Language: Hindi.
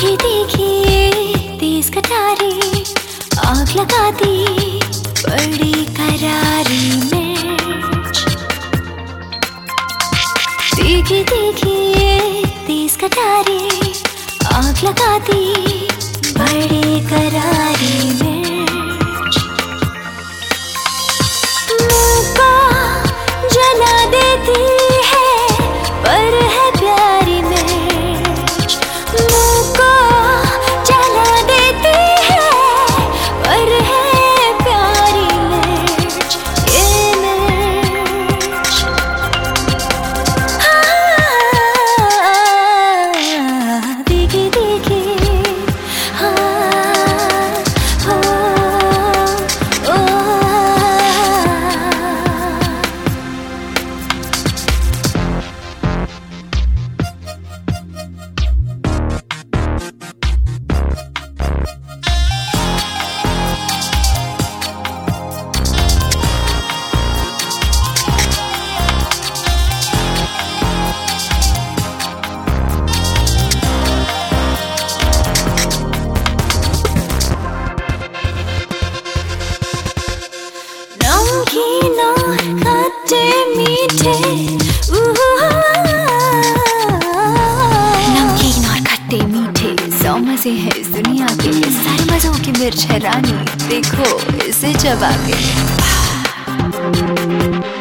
तीखी तीखी तेज कटारी आग लगाती बड़ी करारी मिर्च। तीखी तीखी तेज कटारी आग लगाती बड़ी करारी मिर्च। मुँह को जला देती है पर है प्यारी मिर्च। मुँह को जला देती है पर है प्यारी मिर्च। ये मिर्च तीखी तीखी खट्टे मीठे नमकीन और खट्टे मीठे 100 मजे हैं इस दुनिया के। सारे मजों की मिर्च है रानी, देखो इसे चबा के।